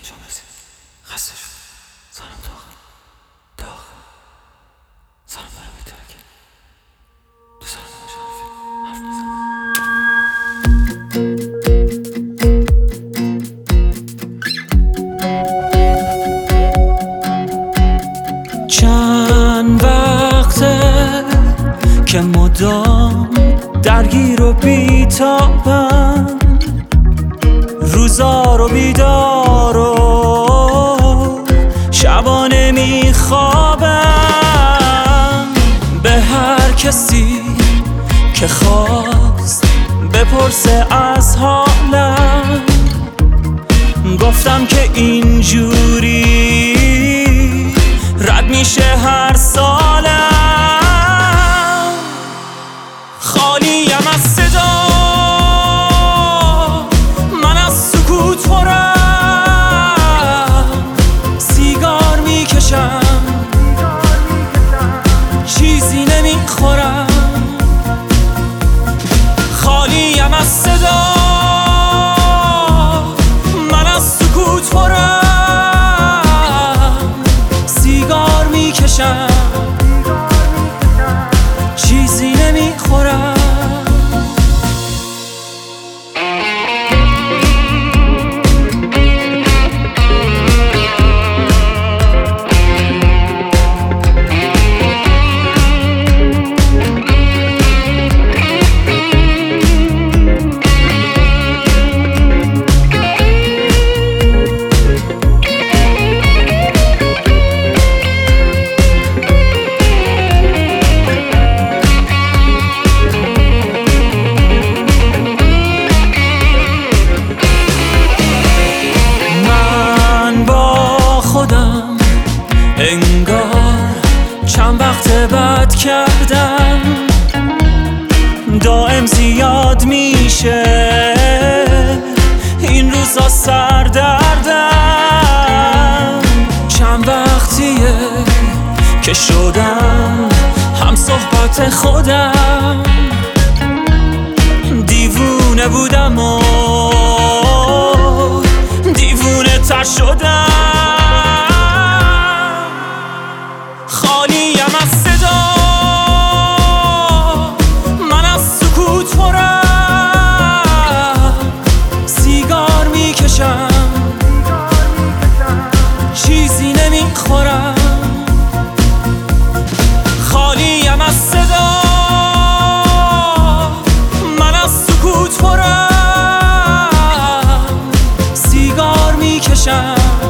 انجام رسید. خسته شد. سرم داغ سرم داره میترکه. تو سرم نمیشه حرف بزنم. چند وقته که مدام درگیر و بیتابم، روزا رو بیدار و شبانه میخوابم. به هر کسی که خواست بپرسه از حالم، گفتم که اینجوری رد میشه هر سالم. خالیم از صدا، من از سکوت پرم، سیگار میکشم چیزی نمیخورم. خالیم از صدا، من از سکوت پرم، سیگار میکشم چیزی نمیخورم. انگار چند وقت بد کردم، دائم زیاد میشه این روزا سردردم. چند وقتیه که شدم هم صحبت خودم، دیوونه بودم و دیوونه تر شدم. خالیم از صدا، من از سکوت پرم، سیگار میکشم چیزی نمیخورم. خالیم از صدا، من از سکوت پرم، سیگار میکشم